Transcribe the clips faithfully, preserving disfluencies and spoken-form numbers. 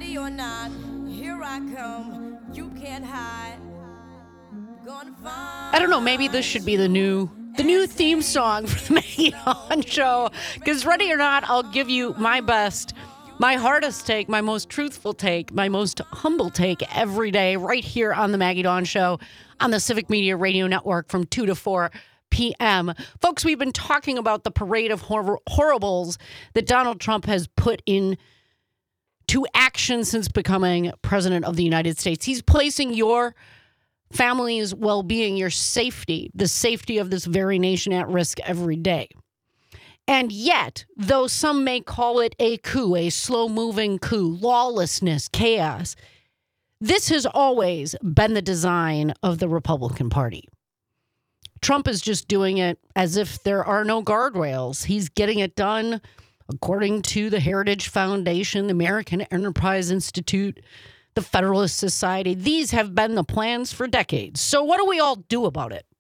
Ready or not, here I come. You can't hide. Gonna find. I don't know, maybe this should be the new the new theme song for the Maggie Dawn Show. Because ready or not, I'll give you my best, my hardest take, my most truthful take, my most humble take every day right here on the Maggie Dawn Show on the Civic Media Radio Network from two to four p.m. Folks, we've been talking about the parade of hor- horribles that Donald Trump has put in to action since becoming president of the United States. He's placing your family's well-being, your safety, the safety of this very nation at risk every day. And yet, though some may call it a coup, a slow-moving coup, lawlessness, chaos, this has always been the design of the Republican Party. Trump is just doing it as if there are no guardrails. He's getting it done according to the Heritage Foundation, the American Enterprise Institute, the Federalist Society. These have been the plans for decades. So what do we all do about it?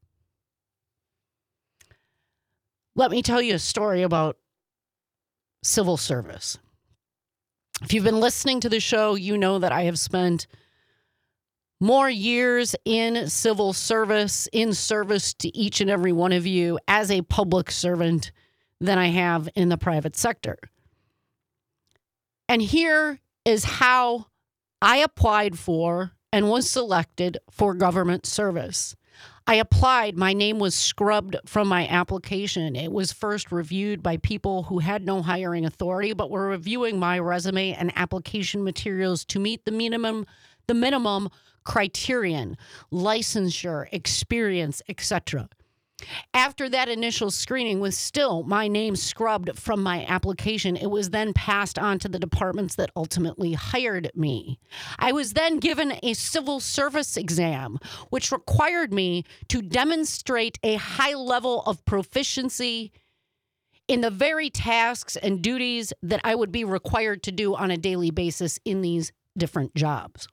Let me tell you a story about civil service. If you've been listening to the show, you know that I have spent more years in civil service, in service to each and every one of you as a public servant than I have in the private sector. And here is how I applied for and was selected for government service. I applied. My name was scrubbed from my application. It was first reviewed by people who had no hiring authority, but were reviewing my resume and application materials to meet the minimum, the minimum criterion, licensure, experience, et cetera. After that initial screening, with still my name scrubbed from my application, it was then passed on to the departments that ultimately hired me. I was then given a civil service exam, which required me to demonstrate a high level of proficiency in the very tasks and duties that I would be required to do on a daily basis in these different jobs.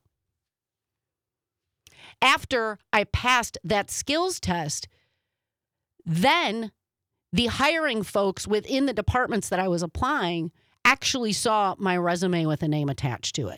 After I passed that skills test, then the hiring folks within the departments that I was applying actually saw my resume with a name attached to it.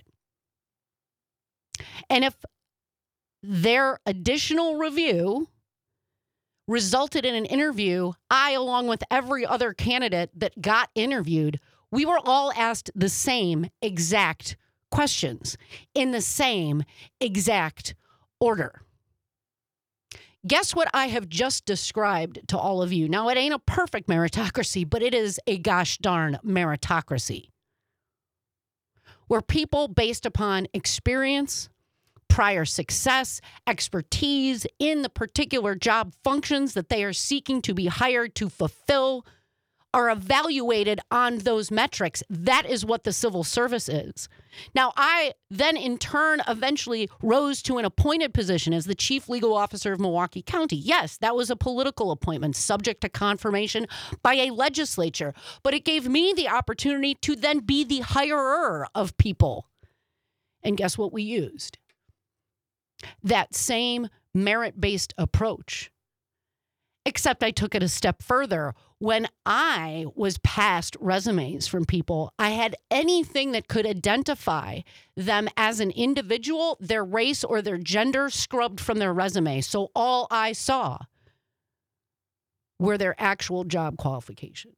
And if their additional review resulted in an interview, I, along with every other candidate that got interviewed, we were all asked the same exact questions in the same exact order. Guess what I have just described to all of you? Now, it ain't a perfect meritocracy, but it is a gosh darn meritocracy, where people, based upon experience, prior success, expertise in the particular job functions that they are seeking to be hired to fulfill, are evaluated on those metrics. That is what the civil service is. Now, I then in turn eventually rose to an appointed position as the chief legal officer of Milwaukee County. Yes, that was a political appointment subject to confirmation by a legislature, but it gave me the opportunity to then be the hirer of people. And guess what we used? That same merit-based approach. Except I took it a step further. When I was passed resumes from people, I had anything that could identify them as an individual, their race or their gender scrubbed from their resume. So all I saw were their actual job qualifications.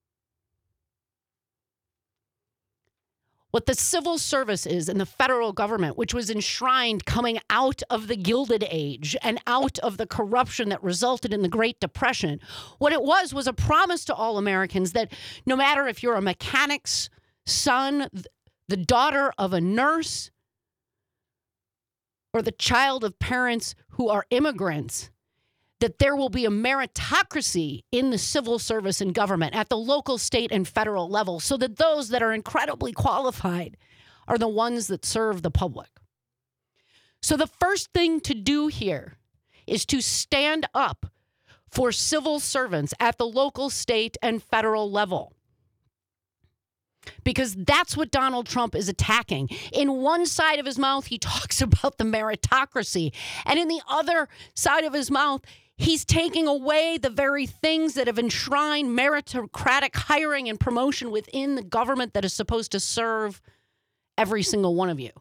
What the civil service is in the federal government, which was enshrined coming out of the Gilded Age and out of the corruption that resulted in the Great Depression, what it was was a promise to all Americans that no matter if you're a mechanic's son, the daughter of a nurse, or the child of parents who are immigrants, that there will be a meritocracy in the civil service and government at the local, state, and federal level so that those that are incredibly qualified are the ones that serve the public. So the first thing to do here is to stand up for civil servants at the local, state, and federal level. Because that's what Donald Trump is attacking. In one side of his mouth, he talks about the meritocracy. And in the other side of his mouth, he's taking away the very things that have enshrined meritocratic hiring and promotion within the government that is supposed to serve every single one of you.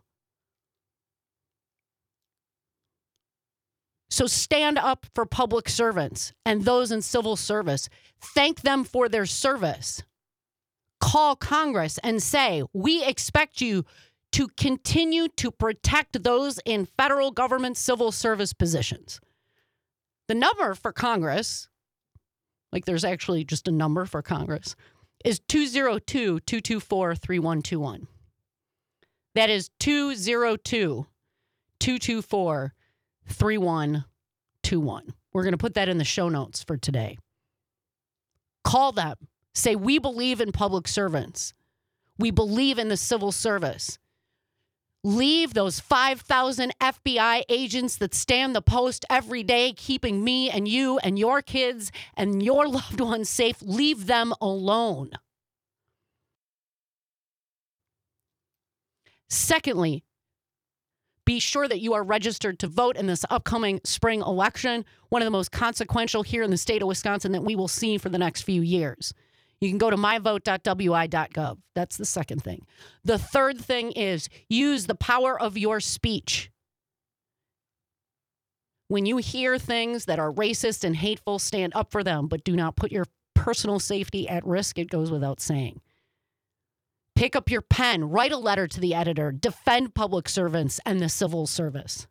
So stand up for public servants and those in civil service. Thank them for their service. Call Congress and say, we expect you to continue to protect those in federal government civil service positions. The number for Congress, like there's actually just a number for Congress, is two oh two, two two four, three one two one. That is two oh two, two two four, three one two one. We're going to put that in the show notes for today. Call them. Say, we believe in public servants. We believe in the civil service. Leave those five thousand F B I agents that stand the post every day, keeping me and you and your kids and your loved ones safe. Leave them alone. Secondly, be sure that you are registered to vote in this upcoming spring election, one of the most consequential here in the state of Wisconsin that we will see for the next few years. You can go to my vote dot w i dot gov. That's the second thing. The third thing is use the power of your speech. When you hear things that are racist and hateful, stand up for them, but do not put your personal safety at risk. It goes without saying. Pick up your pen, write a letter to the editor, defend public servants and the civil service.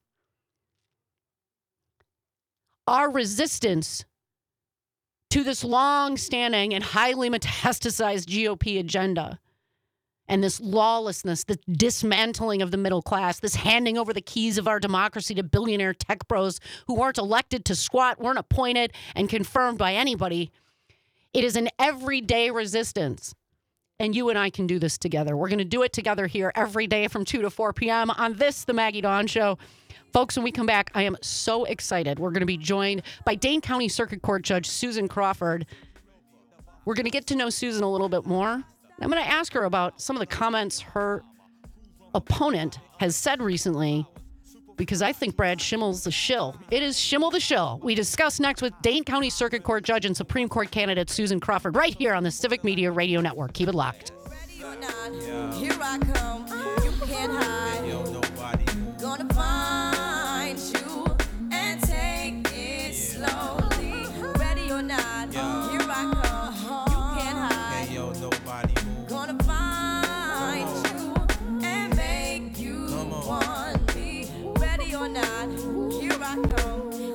Our resistance to this long-standing and highly metastasized G O P agenda and this lawlessness, the dismantling of the middle class, this handing over the keys of our democracy to billionaire tech bros who weren't elected to squat, weren't appointed and confirmed by anybody. It is an everyday resistance. And you and I can do this together. We're going to do it together here every day from two to four p.m. on this, The Maggie Dawn Show. Folks, when we come back, I am so excited. We're going to be joined by Dane County Circuit Court Judge Susan Crawford. We're going to get to know Susan a little bit more. I'm going to ask her about some of the comments her opponent has said recently, because I think Brad Schimmel's the shill. It is Schimmel the shill. We discuss next with Dane County Circuit Court Judge and Supreme Court candidate Susan Crawford right here on the Civic Media Radio Network. Keep it locked. Ready or not, here I come. You can't hide. Gonna find you and take it slowly. Ready or not, here I come. You can't hide. Gonna find you and make you want me. Ready or not, here I come.